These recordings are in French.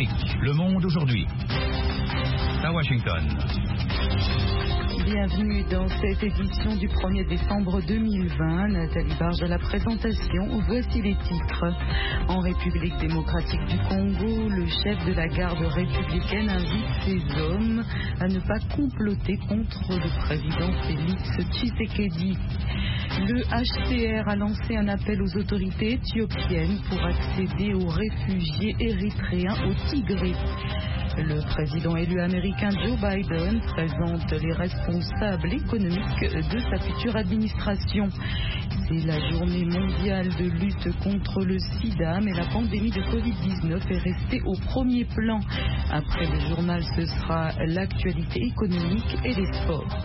l'Afrique, le monde aujourd'hui. À Washington. Bienvenue dans cette édition du 1er décembre 2020. Nathalie Barge à la présentation. Voici les titres. En République démocratique du Congo, le chef de la garde républicaine invite ses hommes à ne pas comploter contre le président Félix Tshisekedi. Le HCR a lancé un appel aux autorités éthiopiennes pour accéder aux réfugiés érythréens au Tigré. Le président élu américain Joe Biden présente les responsables économiques de sa future administration. C'est la journée mondiale de lutte contre le sida, mais la pandémie de Covid-19 est restée au premier plan. Après le journal, ce sera l'actualité économique et les sports.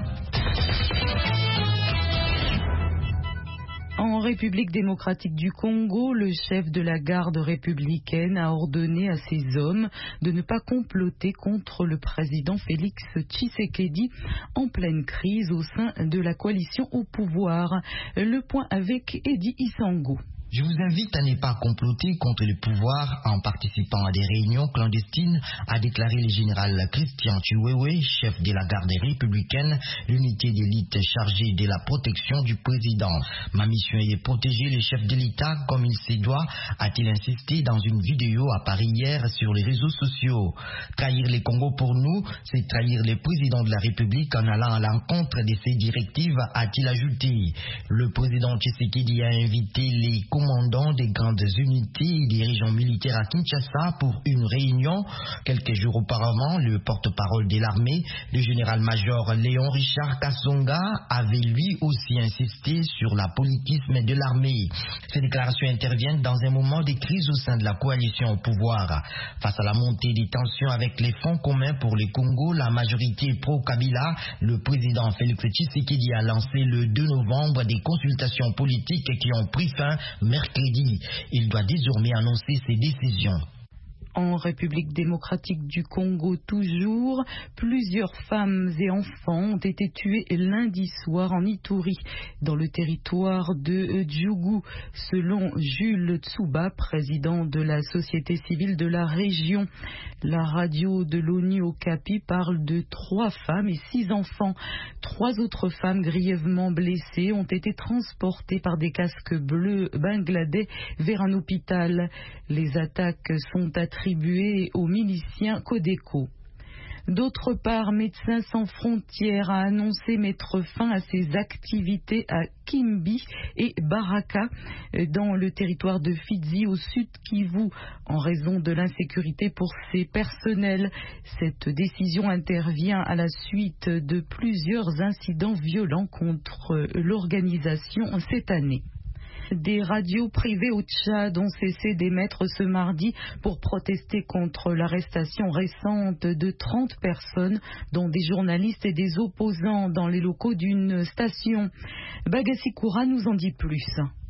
En République démocratique du Congo, le chef de la garde républicaine a ordonné à ses hommes de ne pas comploter contre le président Félix Tshisekedi en pleine crise au sein de la coalition au pouvoir. Le point avec Eddie Isango. Je vous invite à ne pas comploter contre le pouvoir en participant à des réunions clandestines, a déclaré le général Christian Chiwewe, chef de la garde républicaine, l'unité d'élite chargée de la protection du président. Ma mission est de protéger le chef de l'État comme il se doit, a-t-il insisté dans une vidéo à Paris hier sur les réseaux sociaux. Trahir le Congo pour nous, c'est trahir le président de la République en allant à l'encontre de ses directives, a-t-il ajouté. Le président Tshisekedi a invité les commandant des grandes unités et des régions militaires à Kinshasa pour une réunion. Quelques jours auparavant, le porte-parole de l'armée, le général-major Léon Richard Kasonga, avait lui aussi insisté sur la politisme de l'armée. Ces déclarations interviennent dans un moment de crise au sein de la coalition au pouvoir. Face à la montée des tensions avec les fonds communs pour le Congo, la majorité pro-Kabila, le président Félix Tshisekedi a lancé le 2 novembre des consultations politiques qui ont pris fin mercredi. Il doit désormais annoncer ses décisions. En République démocratique du Congo toujours, plusieurs femmes et enfants ont été tués lundi soir en Ituri, dans le territoire de Djougou, selon Jules Tsuba, président de la société civile de la région. La radio de l'ONU Okapi parle de 3 femmes et 6 enfants. 3 autres femmes grièvement blessées ont été transportées par des casques bleus bangladais vers un hôpital. Les attaques sont attribuées aux miliciens Codeco. D'autre part, Médecins sans frontières a annoncé mettre fin à ses activités à Kimbi et Baraka dans le territoire de Fizi au sud Kivu en raison de l'insécurité pour ses personnels. Cette décision intervient à la suite de plusieurs incidents violents contre l'organisation cette année. Des radios privées au Tchad ont cessé d'émettre ce mardi pour protester contre l'arrestation récente de 30 personnes, dont des journalistes et des opposants dans les locaux d'une station. Bagassi Koura nous en dit plus.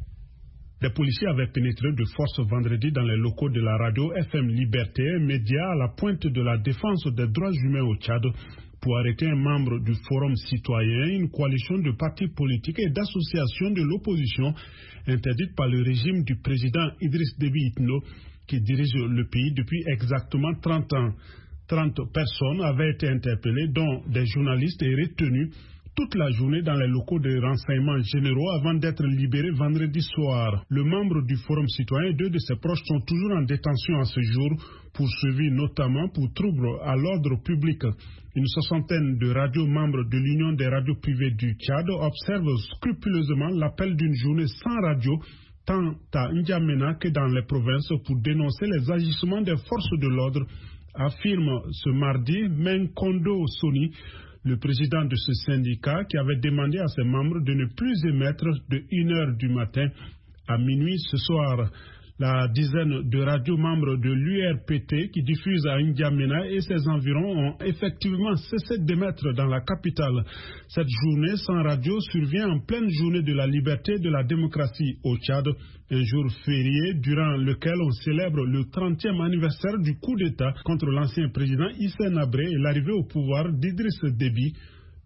Des policiers avaient pénétré de force vendredi dans les locaux de la radio FM Liberté, média à la pointe de la défense des droits humains au Tchad, pour arrêter un membre du Forum citoyen, une coalition de partis politiques et d'associations de l'opposition interdite par le régime du président Idriss Déby Itno, qui dirige le pays depuis exactement 30 ans. 30 personnes avaient été interpellées, dont des journalistes, et retenues toute la journée dans les locaux de renseignements généraux avant d'être libérés vendredi soir. Le membre du Forum citoyen et 2 de ses proches sont toujours en détention à ce jour, poursuivis notamment pour troubles à l'ordre public. Une 60aine de radios membres de l'Union des radios privées du Tchad observent scrupuleusement l'appel d'une journée sans radio, tant à N'Djamena que dans les provinces, pour dénoncer les agissements des forces de l'ordre, affirme ce mardi Menkondo Soni, le président de ce syndicat, qui avait demandé à ses membres de ne plus émettre de 1h du matin à minuit ce soir. La dizaine de radios membres de l'URPT qui diffusent à N'Djamena et ses environs ont effectivement cessé d'émettre dans la capitale. Cette journée sans radio survient en pleine journée de la liberté et de la démocratie au Tchad, un jour férié durant lequel on célèbre le 30e anniversaire du coup d'État contre l'ancien président Hissène Habré et l'arrivée au pouvoir d'Idriss Déby,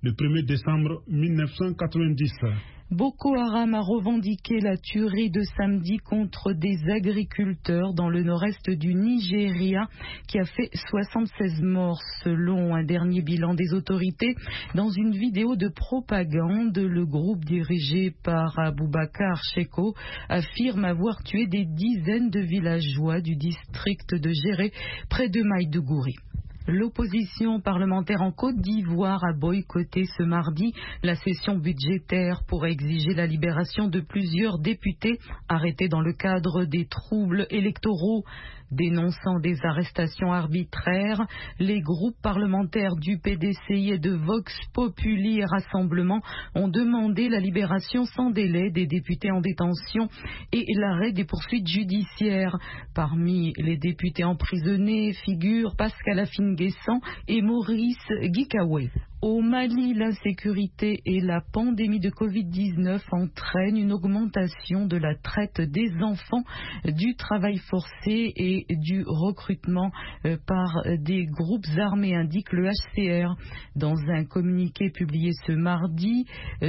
le 1er décembre 1990. Boko Haram a revendiqué la tuerie de samedi contre des agriculteurs dans le nord-est du Nigeria qui a fait 76 morts selon un dernier bilan des autorités. Dans une vidéo de propagande, le groupe dirigé par Abubakar Shekau affirme avoir tué des dizaines de villageois du district de Géré près de Maïdougouri. L'opposition parlementaire en Côte d'Ivoire a boycotté ce mardi la session budgétaire pour exiger la libération de plusieurs députés arrêtés dans le cadre des troubles électoraux. Dénonçant des arrestations arbitraires, les groupes parlementaires du PDCI et de Vox Populi et Rassemblement ont demandé la libération sans délai des députés en détention et l'arrêt des poursuites judiciaires. Parmi les députés emprisonnés figurent Pascal Afin-Guessant et Maurice Guikawe. Au Mali, l'insécurité et la pandémie de Covid-19 entraînent une augmentation de la traite des enfants, du travail forcé et du recrutement par des groupes armés, indique le HCR. Dans un communiqué publié ce mardi,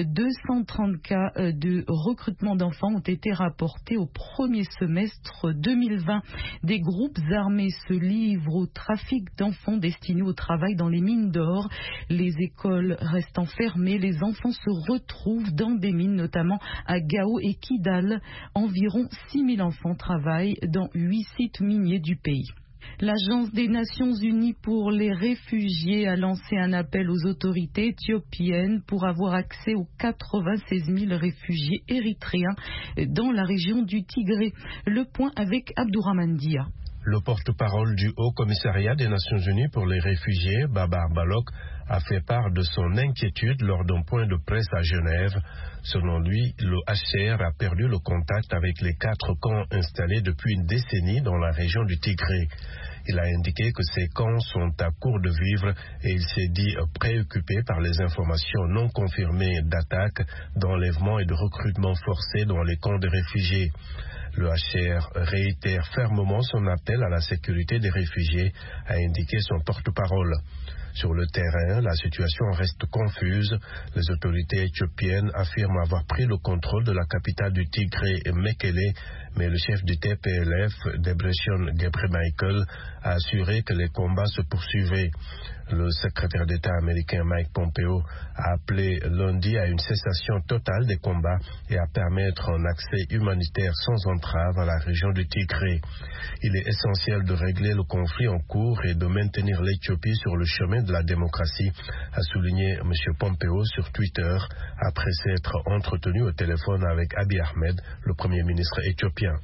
230 cas de recrutement d'enfants ont été rapportés au premier semestre 2020. Des groupes armés se livrent au trafic d'enfants destinés au travail dans les mines d'or. Les écoles restant fermées, les enfants se retrouvent dans des mines, notamment à Gao et Kidal. Environ 6000 enfants travaillent dans 8 sites miniers du pays. L'Agence des Nations Unies pour les réfugiés a lancé un appel aux autorités éthiopiennes pour avoir accès aux 96 000 réfugiés érythréens dans la région du Tigré. Le point avec Abdourahmane Dia. Le porte-parole du Haut Commissariat des Nations Unies pour les réfugiés, Babar Baloch, a fait part de son inquiétude lors d'un point de presse à Genève. Selon lui, le HCR a perdu le contact avec les 4 camps installés depuis une décennie dans la région du Tigré. Il a indiqué que ces camps sont à court de vivres et il s'est dit préoccupé par les informations non confirmées d'attaques, d'enlèvements et de recrutements forcés dans les camps de réfugiés. Le HCR réitère fermement son appel à la sécurité des réfugiés, a indiqué son porte-parole. Sur le terrain, la situation reste confuse. Les autorités éthiopiennes affirment avoir pris le contrôle de la capitale du Tigré, Mekele, mais le chef du TPLF, Debretsion Gebremichael, a assuré que les combats se poursuivaient. Le secrétaire d'État américain Mike Pompeo a appelé lundi à une cessation totale des combats et à permettre un accès humanitaire sans entrave à la région du Tigré. Il est essentiel de régler le conflit en cours et de maintenir l'Éthiopie sur le chemin de la démocratie, a souligné M. Pompeo sur Twitter après s'être entretenu au téléphone avec Abiy Ahmed, le Premier ministre éthiopien.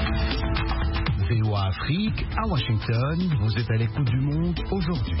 VOA Afrique, à Washington, vous êtes à l'écoute du monde aujourd'hui.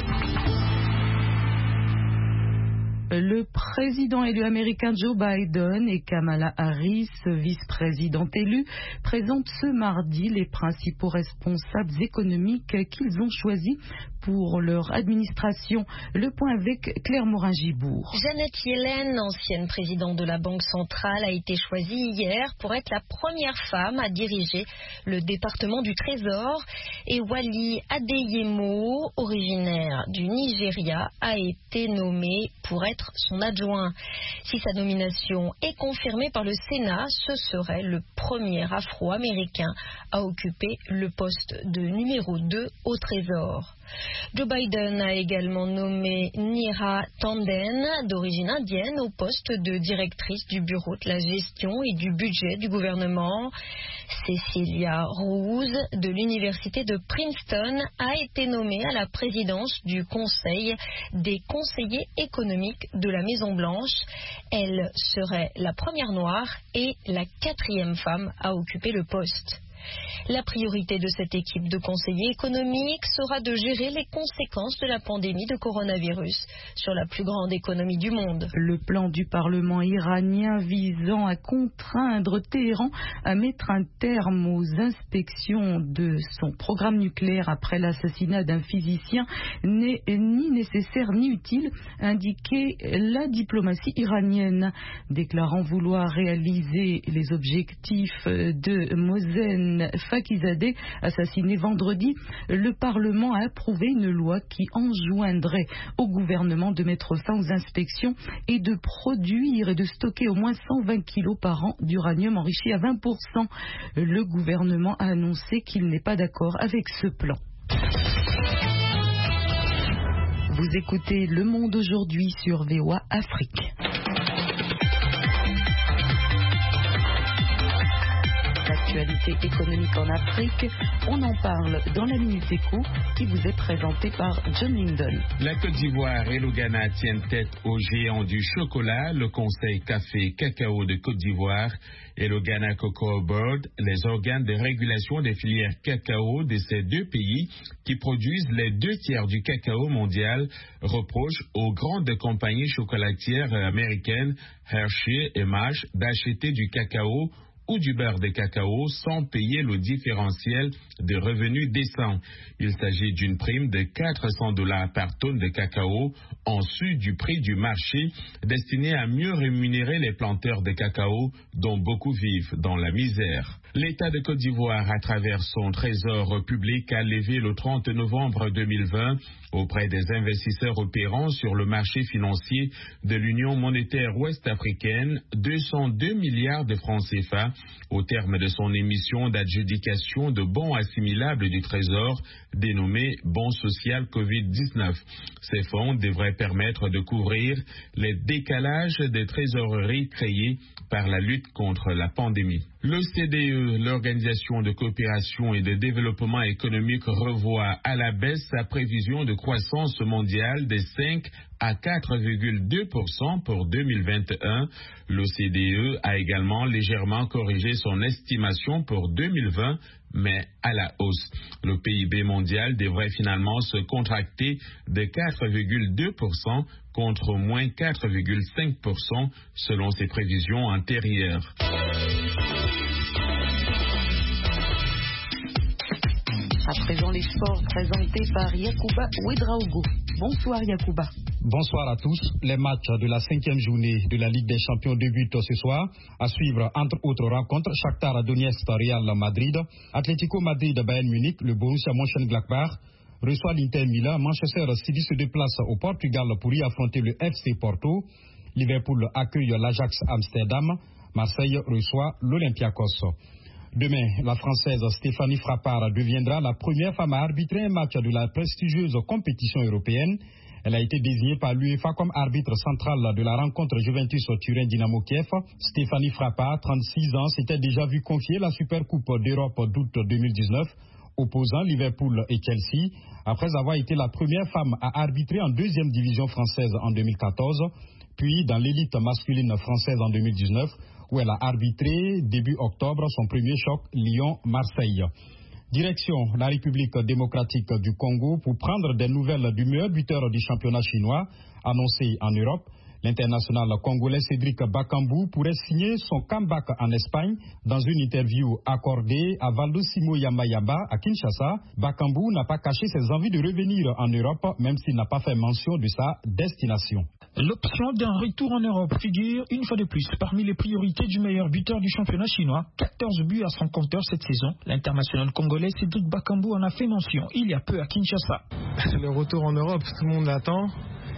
Le président élu américain Joe Biden et Kamala Harris, vice-présidente élue, présentent ce mardi les principaux responsables économiques qu'ils ont choisis pour leur administration. Le point avec Claire Morin-Gibourg. Janet Yellen, ancienne présidente de la Banque centrale, a été choisie hier pour être la première femme à diriger le département du Trésor. Et Wally Adeyemo, originaire du Nigeria, a été nommé pour être son adjoint. Si sa nomination est confirmée par le Sénat, ce serait le premier afro-américain à occuper le poste de numéro 2 au Trésor. Joe Biden a également nommé Neera Tanden, d'origine indienne, au poste de directrice du bureau de la gestion et du budget du gouvernement. Cecilia Rouse, de l'université de Princeton, a été nommée à la présidence du Conseil des conseillers économiques de la Maison-Blanche. Elle serait la première noire et la 4e femme à occuper le poste. La priorité de cette équipe de conseillers économiques sera de gérer les conséquences de la pandémie de coronavirus sur la plus grande économie du monde. Le plan du Parlement iranien visant à contraindre Téhéran à mettre un terme aux inspections de son programme nucléaire après l'assassinat d'un physicien n'est ni nécessaire ni utile, indiquait la diplomatie iranienne, déclarant vouloir réaliser les objectifs de Mohsen Souleymane Fakizadeh, assassiné vendredi, le Parlement a approuvé une loi qui enjoindrait au gouvernement de mettre fin aux inspections et de produire et de stocker au moins 120 kilos par an d'uranium enrichi à 20%. Le gouvernement a annoncé qu'il n'est pas d'accord avec ce plan. Vous écoutez Le Monde aujourd'hui sur VOA Afrique. L'actualité économique en Afrique, on en parle dans la Minute Éco qui vous est présentée par John Linden. La Côte d'Ivoire et le Ghana tiennent tête aux géants du chocolat, le Conseil Café Cacao de Côte d'Ivoire et le Ghana Cocoa Board, les organes de régulation des filières cacao de ces deux pays qui produisent les 2/3 du cacao mondial, reprochent aux grandes compagnies chocolatières américaines Hershey et Mars d'acheter du cacao ou du beurre de cacao sans payer le différentiel de revenus décents. Il s'agit d'une prime de $400 par tonne de cacao en sus du prix du marché, destinée à mieux rémunérer les planteurs de cacao dont beaucoup vivent dans la misère. L'État de Côte d'Ivoire, à travers son trésor public, a levé le 30 novembre 2020 auprès des investisseurs opérant sur le marché financier de l'Union monétaire ouest-africaine 202 milliards de francs CFA au terme de son émission d'adjudication de bons assimilables du Trésor dénommé Bon Social Covid-19. Ces fonds devraient permettre de couvrir les décalages des trésoreries créés par la lutte contre la pandémie. L'OCDE, l'Organisation de coopération et de développement économique, revoit à la baisse sa prévision de croissance mondiale de 5 à 4,2% pour 2021. L'OCDE a également légèrement corrigé son estimation pour 2020, mais à la hausse. Le PIB mondial devrait finalement se contracter de 4,2% contre moins 4,5% selon ses prévisions antérieures. À présent, les sports présentés par Yacouba Ouedraogo. Bonsoir Yacouba. Bonsoir à tous. Les matchs de la 5e journée de la Ligue des Champions débutent ce soir. À suivre, entre autres rencontres, Shakhtar Donetsk Real Madrid, Atlético Madrid Bayern Munich, le Borussia Mönchengladbach reçoit l'Inter Milan, Manchester City se déplace au Portugal pour y affronter le FC Porto, Liverpool accueille l'Ajax Amsterdam, Marseille reçoit l'Olympiakos. Demain, la Française Stéphanie Frappard deviendra la première femme à arbitrer un match de la prestigieuse compétition européenne. Elle a été désignée par l'UEFA comme arbitre central de la rencontre Juventus-Turin-Dynamo Kiev. Stéphanie Frappard, 36 ans, s'était déjà vu confier la Supercoupe d'Europe d'août 2019, opposant Liverpool et Chelsea, après avoir été la première femme à arbitrer en 2e division française en 2014, puis dans l'élite masculine française en 2019, où elle a arbitré début octobre son premier choc Lyon-Marseille. Direction la République démocratique du Congo pour prendre des nouvelles du meilleur buteur du championnat chinois annoncé en Europe. L'international congolais Cédric Bakambu pourrait signer son comeback en Espagne. Dans une interview accordée à Valdo Simo Yamayaba à Kinshasa, Bakambu n'a pas caché ses envies de revenir en Europe, même s'il n'a pas fait mention de sa destination. L'option d'un retour en Europe figure une fois de plus parmi les priorités du meilleur buteur du championnat chinois. 14 buts à son compteur cette saison. L'international congolais Cédric Bakambu en a fait mention il y a peu à Kinshasa. Le retour en Europe, tout le monde l'attend.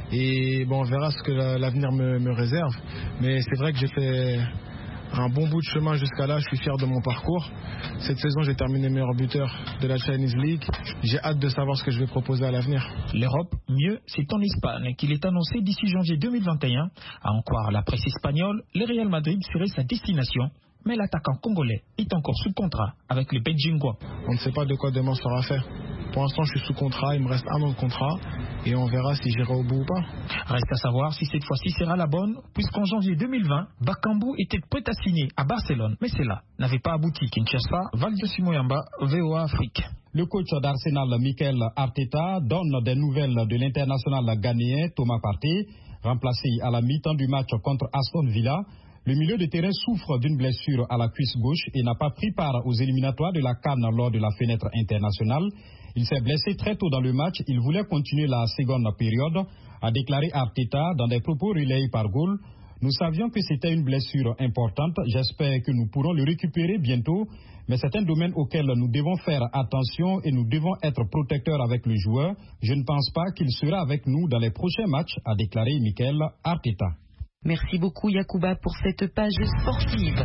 Et bon, on verra ce que l'avenir me réserve. Mais c'est vrai que j'ai fait un bon bout de chemin jusqu'à là. Je suis fier de mon parcours. Cette saison, j'ai terminé meilleur buteur de la Chinese League. J'ai hâte de savoir ce que je vais proposer à l'avenir. L'Europe, mieux, c'est en Espagne qu'il est annoncé d'ici janvier 2021. À en croire la presse espagnole, le Real Madrid serait sa destination. Mais l'attaquant congolais est encore sous contrat avec les Beijingois. On ne sait pas de quoi demain sera fait. Pour l'instant, je suis sous contrat, il me reste 1 an de contrat et on verra si j'irai au bout ou pas. Reste à savoir si cette fois-ci sera la bonne, puisqu'en janvier 2020, Bakambu était prêt à signer à Barcelone, mais cela n'avait pas abouti. Kinshasa, Valdo Simoyamba, VOA Afrique. Le coach d'Arsenal, Mikel Arteta, donne des nouvelles de l'international ghanéen Thomas Partey, remplacé à la mi-temps du match contre Aston Villa. Le milieu de terrain souffre d'une blessure à la cuisse gauche et n'a pas pris part aux éliminatoires de la CAN lors de la fenêtre internationale. Il s'est blessé très tôt dans le match. Il voulait continuer la seconde période, a déclaré Arteta dans des propos relayés par Goal. Nous savions que c'était une blessure importante. J'espère que nous pourrons le récupérer bientôt. Mais c'est un domaine auquel nous devons faire attention et nous devons être protecteurs avec le joueur. Je ne pense pas qu'il sera avec nous dans les prochains matchs, a déclaré Mikel Arteta. Merci beaucoup Yacouba pour cette page sportive.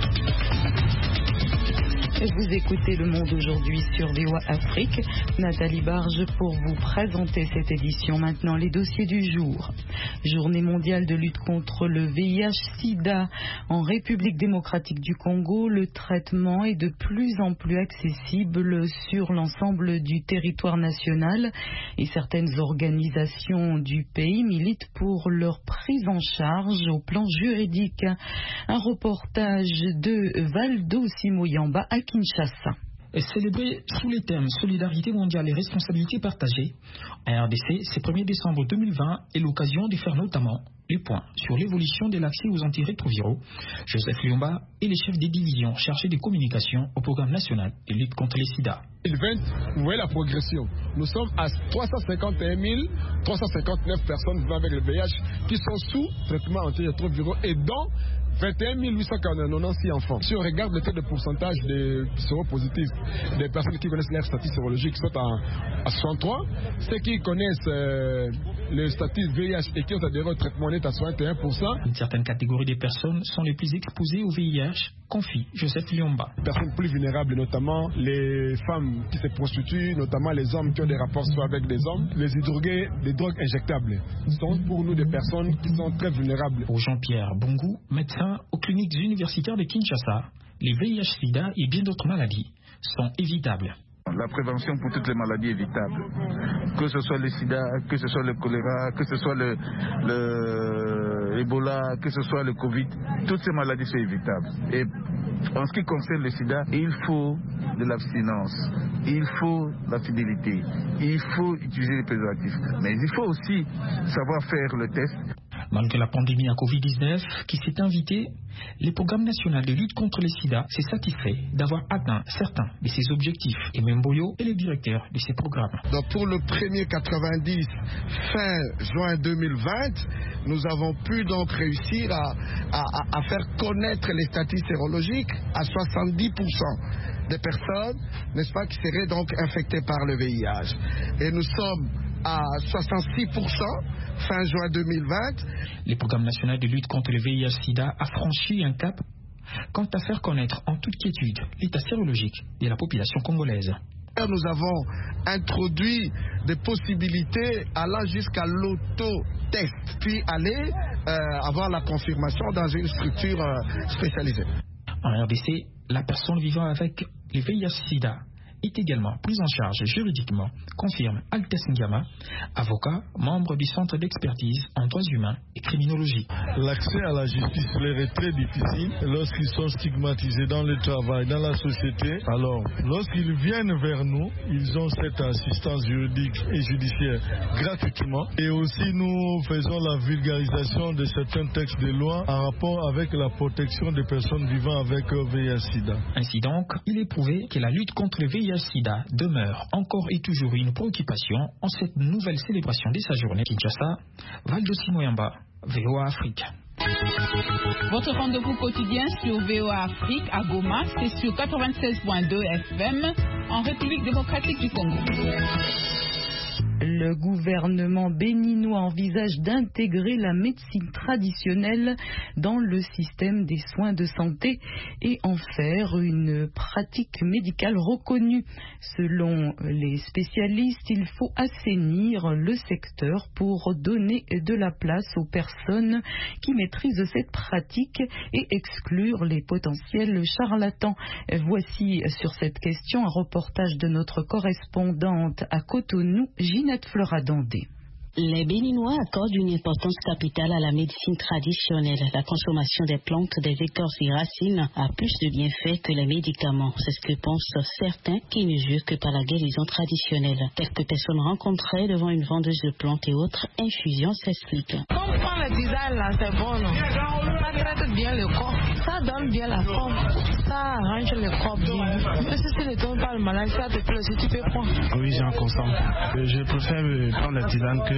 Vous écoutez Le Monde aujourd'hui sur VOA Afrique. Nathalie Barge pour vous présenter cette édition. Maintenant, les dossiers du jour. Journée mondiale de lutte contre le VIH-Sida. En République démocratique du Congo, le traitement est de plus en plus accessible sur l'ensemble du territoire national et certaines organisations du pays militent pour leur prise en charge au plan juridique. Un reportage de Valdo Simoyamba à Kinshasa. Célébré sous les thèmes Solidarité mondiale et responsabilité partagée, en RDC, ce 1er décembre 2020 est l'occasion de faire notamment les points sur l'évolution de l'accès aux antirétroviraux. Joseph Liomba est le chef des divisions chargé des communications au programme national de lutte contre les sida. 2020, vous voyez la progression. Nous sommes à 351 359 personnes vivant avec le VIH qui sont sous traitement antirétroviraux et dont 21 846 enfants. Si on regarde le taux de pourcentage de séropositifs, des personnes qui connaissent leur statut sérologique sont à 63. Ceux qui connaissent le statut VIH et qui ont adhéré au traitement est à 61%. Une certaine catégorie de personnes sont les plus exposées au VIH, confie Joseph Liomba. Les personnes plus vulnérables, notamment les femmes qui se prostituent, notamment les hommes qui ont des rapports soit avec des hommes, les drogués, les drogues injectables, sont pour nous des personnes qui sont très vulnérables. Pour Jean-Pierre Bongou, médecin aux cliniques universitaires de Kinshasa, les VIH-Sida et bien d'autres maladies sont évitables. La prévention pour toutes les maladies évitables, que ce soit le sida, que ce soit le choléra, que ce soit le Ebola, que ce soit le Covid, toutes ces maladies sont évitables. Et en ce qui concerne le sida, il faut de l'abstinence, il faut la fidélité, il faut utiliser les préservatifs, mais il faut aussi savoir faire le test. Malgré la pandémie à Covid-19 qui s'est invitée, le programme national de lutte contre le sida s'est satisfait d'avoir atteint certains de ses objectifs. Et Memboyo est le directeur de ces programmes. Donc pour le premier 90, fin juin 2020, nous avons pu donc réussir à faire connaître les statistiques sérologiques à 70% des personnes, n'est-ce pas, qui seraient donc infectées par le VIH. Et nous sommes à 66% fin juin 2020. Le programme national de lutte contre le VIH-Sida a franchi un cap quant à faire connaître en toute quiétude l'état sérologique de la population congolaise. Nous avons introduit des possibilités allant jusqu'à l'autotest, puis aller avoir la confirmation dans une structure spécialisée. En RDC, la personne vivant avec le VIH-Sida est également prise en charge juridiquement, confirme Altes Ngama, avocat, membre du Centre d'expertise en droits humains et criminologie. L'accès à la justice leur est très difficile lorsqu'ils sont stigmatisés dans le travail, dans la société. Alors, lorsqu'ils viennent vers nous, ils ont cette assistance juridique et judiciaire gratuitement. Et aussi, nous faisons la vulgarisation de certains textes de loi en rapport avec la protection des personnes vivant avec VIH-Sida. Ainsi donc, il est prouvé que la lutte contre le VIH-Sida demeure encore et toujours une préoccupation en cette nouvelle célébration de sa journée. Kinshasa, Valdo Simoyamba, VOA Afrique. Votre rendez-vous quotidien sur VOA Afrique à Goma, c'est sur 96.2 FM en République démocratique du Congo. Le gouvernement béninois envisage d'intégrer la médecine traditionnelle dans le système des soins de santé et en faire une pratique médicale reconnue. Selon les spécialistes, il faut assainir le secteur pour donner de la place aux personnes qui maîtrisent cette pratique et exclure les potentiels charlatans. Voici sur cette question un reportage de notre correspondante à Cotonou, Ginette Fleuradandé. Les Béninois accordent une importance capitale à la médecine traditionnelle. La consommation des plantes, des écorces et racines a plus de bienfaits que les médicaments. C'est ce que pensent certains qui ne jurent que par la guérison traditionnelle. Quelques personnes rencontrées devant une vendeuse de plantes et autres infusions s'expliquent. Quand on prend le tisane là, c'est bon, non? Ça traite bien le corps, ça donne bien la forme, ça arrange le corps bien. Même si tu ne tombes pas le malade, ça te plaît, si tu peux prendre. Oui, j'en consomme. Je préfère prendre la tisane que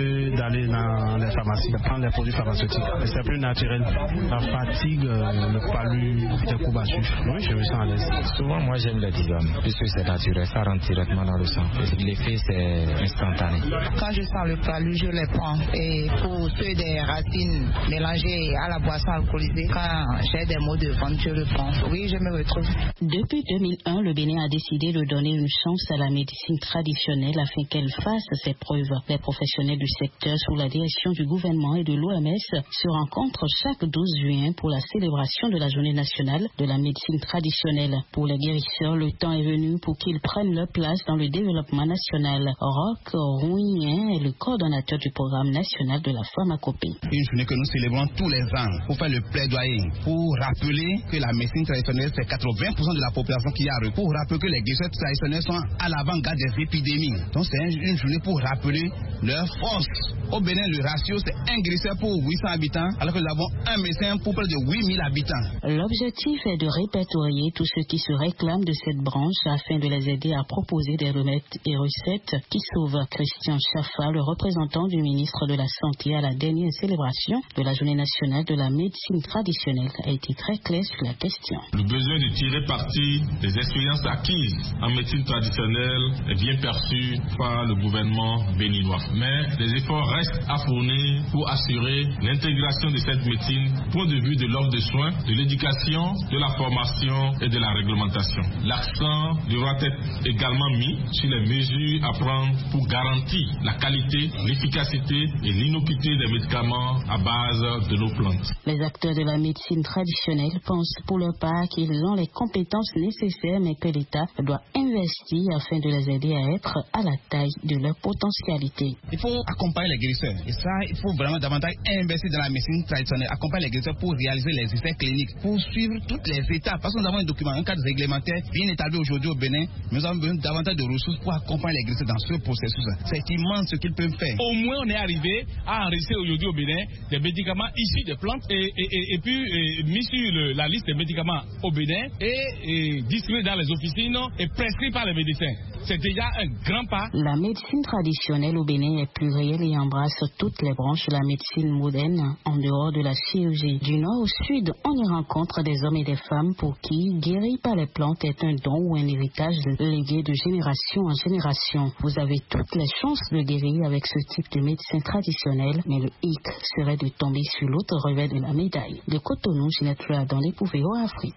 que d'aller dans les pharmacies, de prendre les produits pharmaceutiques. C'est plus naturel. La fatigue, le palu, des courbatures. Oui, je me sens à l'aise. Souvent, moi, j'aime les tisanes, puisque c'est naturel, ça rentre directement dans le sang. L'effet, c'est instantané. Quand je sens le palu, je les prends. Et pour ceux des racines mélangées à la boisson alcoolisée, quand j'ai des maux de ventre, je le prends. Oui, je me retrouve. Depuis 2001, le Bénin a décidé de donner une chance à la médecine traditionnelle afin qu'elle fasse ses preuves. Les professionnels du secteur, sous la direction du gouvernement et de l'OMS, se rencontrent chaque 12 juin pour la célébration de la journée nationale de la médecine traditionnelle. Pour les guérisseurs, le temps est venu pour qu'ils prennent leur place dans le développement national. Roch Rouyen est le coordonnateur du programme national de la pharmacopée. Une journée que nous célébrons tous les ans pour faire le plaidoyer, pour rappeler que la médecine traditionnelle, c'est 80% de la population qui a recours, pour rappeler que les guérisseurs traditionnels sont à l'avant-garde des épidémies. Donc c'est une journée pour rappeler leur force. Au Bénin, le ratio, c'est un guérisseur pour 800 habitants, alors que nous avons un médecin pour près de 8000 habitants. L'objectif est de répertorier tous ceux qui se réclament de cette branche afin de les aider à proposer des remèdes et recettes qui sauvent. Christian Chaffa, le représentant du ministre de la Santé à la dernière célébration de la Journée nationale de la médecine traditionnelle, a été très clair sur la question. Le besoin de tirer parti des expériences acquises en médecine traditionnelle est bien perçu par le gouvernement béninois. Mais les efforts restent à fournir pour assurer l'intégration de cette médecine, point de vue de l'offre de soins, de l'éducation, de la formation et de la réglementation. L'accent devra être également mis sur les mesures à prendre pour garantir la qualité, l'efficacité et l'innocuité des médicaments à base de nos plantes. Les acteurs de la médecine traditionnelle pensent pour leur part qu'ils ont les compétences nécessaires, mais que l'État doit investir afin de les aider à être à la taille de leur potentialité. Il faut accompagner les guérisseurs. Et ça, il faut vraiment davantage investir dans la médecine traditionnelle, accompagner les guérisseurs pour réaliser les essais cliniques, pour suivre toutes les étapes. Parce que nous avons un document, un cadre réglementaire bien établi aujourd'hui au Bénin. Nous avons besoin davantage de ressources pour accompagner les guérisseurs dans ce processus. C'est immense ce qu'ils peuvent faire. Au moins, on est arrivé à enregistrer aujourd'hui au Bénin des médicaments issus des plantes et puis mis sur la liste des médicaments au Bénin et distribués dans les officines et prescrits par les médecins. C'est déjà un grand pas. La médecine traditionnelle au Bénin est plurielle et embrasse toutes les branches de la médecine moderne en dehors de la chirurgie. Du nord au sud, on y rencontre des hommes et des femmes pour qui guérir par les plantes est un don ou un héritage légué de génération en génération. Vous avez toutes les chances de guérir avec ce type de médecine traditionnelle, mais le hic serait de tomber sur l'autre revers de la médaille. De Cotonou, Ginette Fleur dans les Pouvéo Afrique.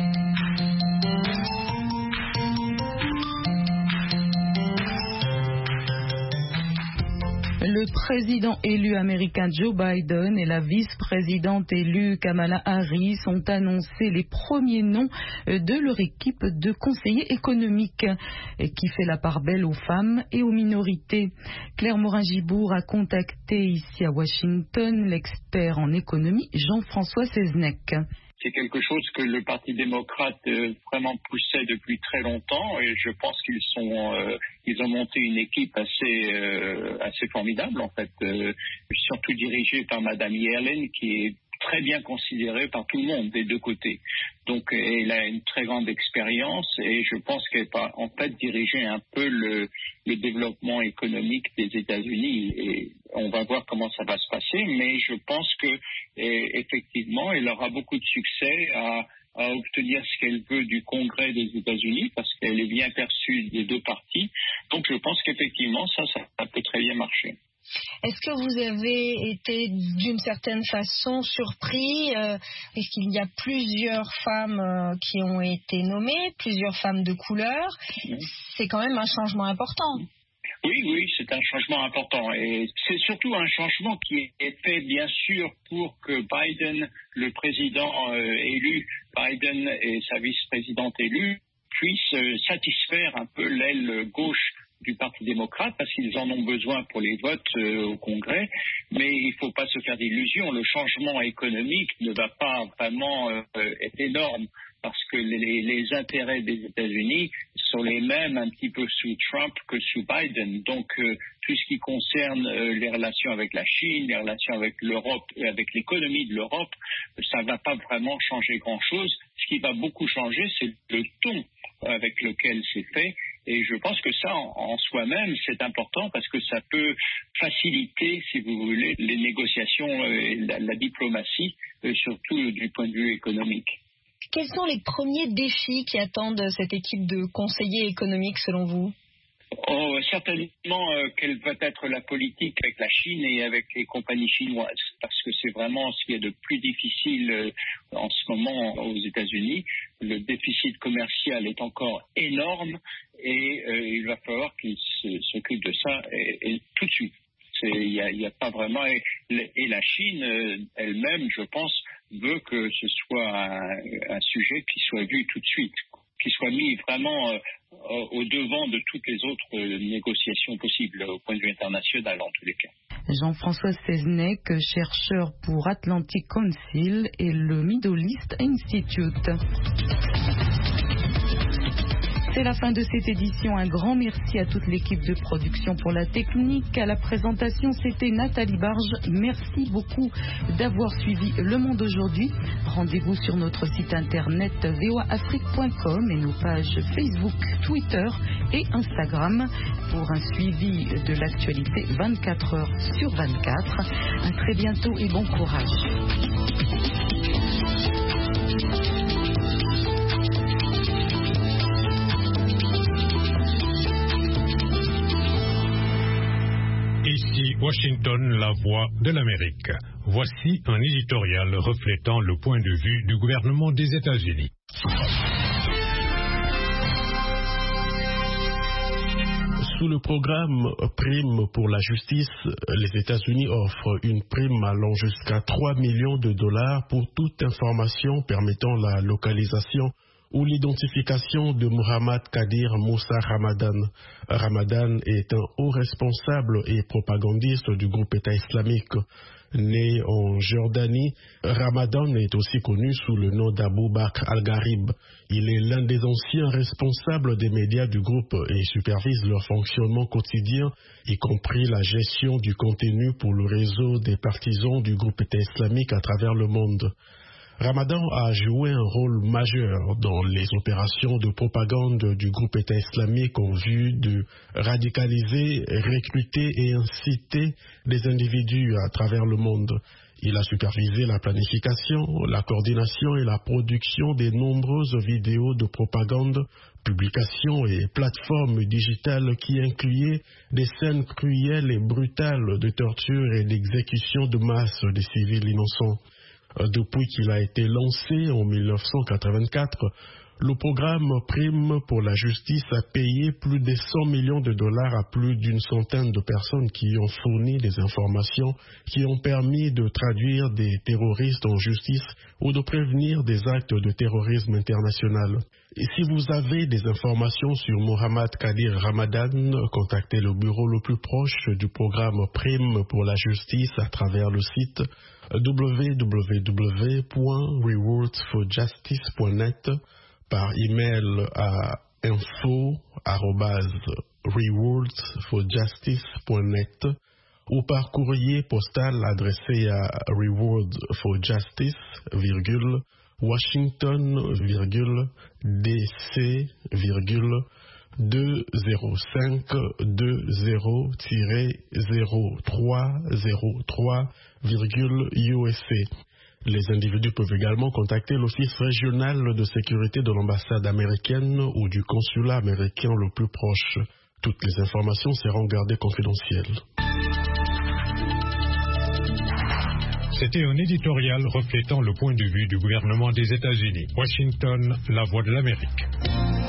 Le président élu américain Joe Biden et la vice-présidente élue Kamala Harris ont annoncé les premiers noms de leur équipe de conseillers économiques qui fait la part belle aux femmes et aux minorités. Claire Morin-Gibour a contacté ici à Washington l'expert en économie Jean-François Seznec. C'est quelque chose que le Parti démocrate vraiment poussait depuis très longtemps et je pense qu'ils ont monté une équipe assez formidable en fait, surtout dirigée par Madame Yellen qui est très bien considérée par tout le monde des deux côtés. Donc elle a une très grande expérience et je pense qu'elle va en fait diriger un peu le développement économique des États-Unis et on va voir comment ça va se passer, mais je pense que effectivement elle aura beaucoup de succès à obtenir ce qu'elle veut du Congrès des États-Unis parce qu'elle est bien perçue des deux partis. Donc je pense qu'effectivement ça peut très bien marcher. Est-ce que vous avez été d'une certaine façon surpris est-ce qu'il y a plusieurs femmes qui ont été nommées, plusieurs femmes de couleur? C'est quand même un changement important. Oui, c'est un changement important et c'est surtout un changement qui est fait bien sûr pour que Biden, le président élu, Biden et sa vice-présidente élue puissent satisfaire un peu l'aile gauche du Parti démocrate parce qu'ils en ont besoin pour les votes au Congrès, mais il ne faut pas se faire d'illusions. Le changement économique ne va pas vraiment être énorme parce que les intérêts des États-Unis sont les mêmes un petit peu sous Trump que sous Biden. Donc tout ce qui concerne les relations avec la Chine, les relations avec l'Europe et avec l'économie de l'Europe, ça ne va pas vraiment changer grand-chose. Ce qui va beaucoup changer, c'est le ton avec lequel c'est fait Et je pense que ça, en soi-même, c'est important parce que ça peut faciliter, si vous voulez, les négociations et la diplomatie, surtout du point de vue économique. Quels sont les premiers défis qui attendent cette équipe de conseillers économiques selon vous ? Certainement, quelle va être la politique avec la Chine et avec les compagnies chinoises, parce que c'est vraiment ce qu'il y a de plus difficile en ce moment aux États-Unis. Le déficit commercial est encore énorme et il va falloir qu'ils s'occupent de ça et tout de suite. Il y a pas vraiment et la Chine elle-même, je pense, veut que ce soit un sujet qui soit vu tout de suite, qui soit mis vraiment au devant de toutes les autres négociations possibles au point de vue international en tous les cas. Jean-François Seznec, chercheur pour Atlantic Council et le Middle East Institute. C'est la fin de cette édition. Un grand merci à toute l'équipe de production pour la technique. À la présentation, c'était Nathalie Barge. Merci beaucoup d'avoir suivi Le Monde aujourd'hui. Rendez-vous sur notre site internet voaafrique.com et nos pages Facebook, Twitter et Instagram pour un suivi de l'actualité 24 heures sur 24. À très bientôt et bon courage. Ici Washington, la voix de l'Amérique. Voici un éditorial reflétant le point de vue du gouvernement des États-Unis. Sous le programme Prime pour la justice, les États-Unis offrent une prime allant jusqu'à 3 millions de dollars pour toute information permettant la localisation ou l'identification de Mohammad Kadir Moussa Ramadan. Ramadan est un haut responsable et propagandiste du groupe État islamique. Né en Jordanie, Ramadan est aussi connu sous le nom d'Abou Bakr al-Gharib. Il est l'un des anciens responsables des médias du groupe et supervise leur fonctionnement quotidien, y compris la gestion du contenu pour le réseau des partisans du groupe État islamique à travers le monde. Ramadan a joué un rôle majeur dans les opérations de propagande du groupe État islamique en vue de radicaliser, recruter et inciter des individus à travers le monde. Il a supervisé la planification, la coordination et la production des nombreuses vidéos de propagande, publications et plateformes digitales qui incluaient des scènes cruelles et brutales de torture et d'exécution de masse des civils innocents. Depuis qu'il a été lancé en 1984, le programme Prime pour la justice a payé plus de 100 millions de dollars à plus d'une centaine de personnes qui ont fourni des informations qui ont permis de traduire des terroristes en justice ou de prévenir des actes de terrorisme international. Et si vous avez des informations sur Mohammad Kadir Ramadan, contactez le bureau le plus proche du programme Prime pour la justice à travers le site www.rewardsforjustice.net, par email à info@rewardsforjustice.net ou par courrier postal adressé à Reward for Justice, Washington, DC, 20520-0303, USA. Les individus peuvent également contacter l'Office régional de sécurité de l'ambassade américaine ou du consulat américain le plus proche. Toutes les informations seront gardées confidentielles. C'était un éditorial reflétant le point de vue du gouvernement des États-Unis. Washington, la voix de l'Amérique.